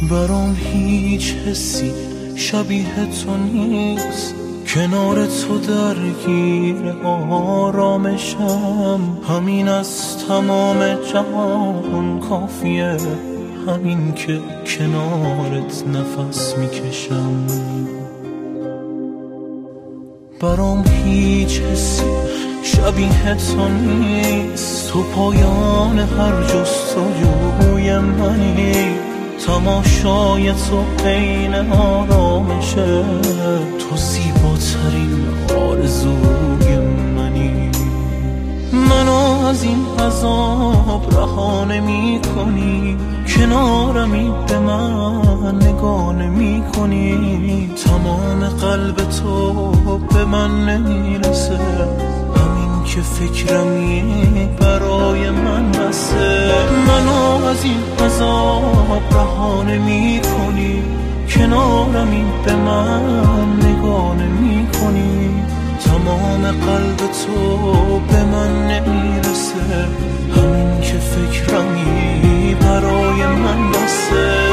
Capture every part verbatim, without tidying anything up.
برام هیچ حسی شبیه تو نیست، کنار تو درگیر آرامشم. همین از تمام جهان کافیه، همین که کنارت نفس میکشم. برام هیچ حسی شبیه تو نیست، تو پایان هر جستجوی منی. تماشای تو عین آرامشه، تو زیباترین آرزوی منی. منو از این عذاب رها نمی کنی، کنارمی به من نگاه نمی کنی. تمام قلب تو به من نمیرسه، همین که فکرمی برای من بسه. منو از این عذاب رها نمی کنی، کنارمی به من نگاه نمی کنی. تمام قلب تو به من نمیرسه، همین که فکرمی برای من بسه.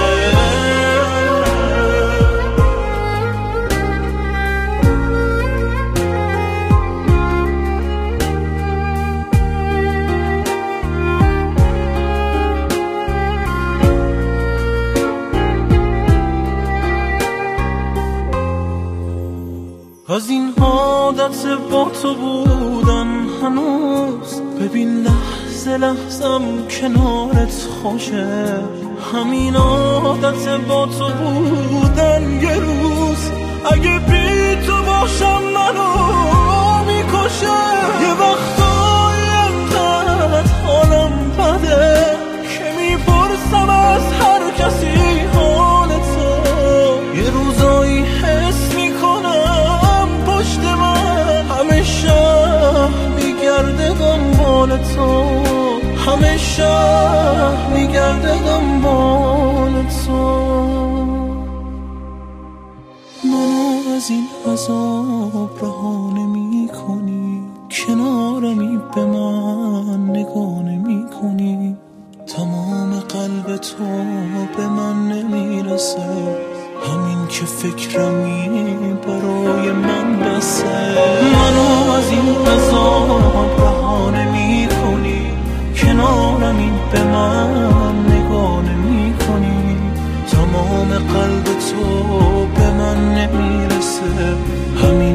از این عادت با تو بودن هنوز، ببین لحظه لحظم کنارت خوشه. همین عادت با تو بودن یه روز اگه بی تو باشم منو میکشه. یه وقتایی انقدر حالم بده که میپرسم از هر کسی حال تو. یه روزایی حس میکنم پشت من همه شهر میگرده دنبال تو، همه شهر میگرده دنبال تو. منو از این عذاب رها نمی کنی، کنارمی به من نگاه نمی کنی. تمام قلب تو به من نمیرسه، همین که فکرمی برای من بسه. منو از این عذاب رها نمی کنی، کنارمی به من نگاه نمی کنی. تمام قلب تو به من نمیرسه، همین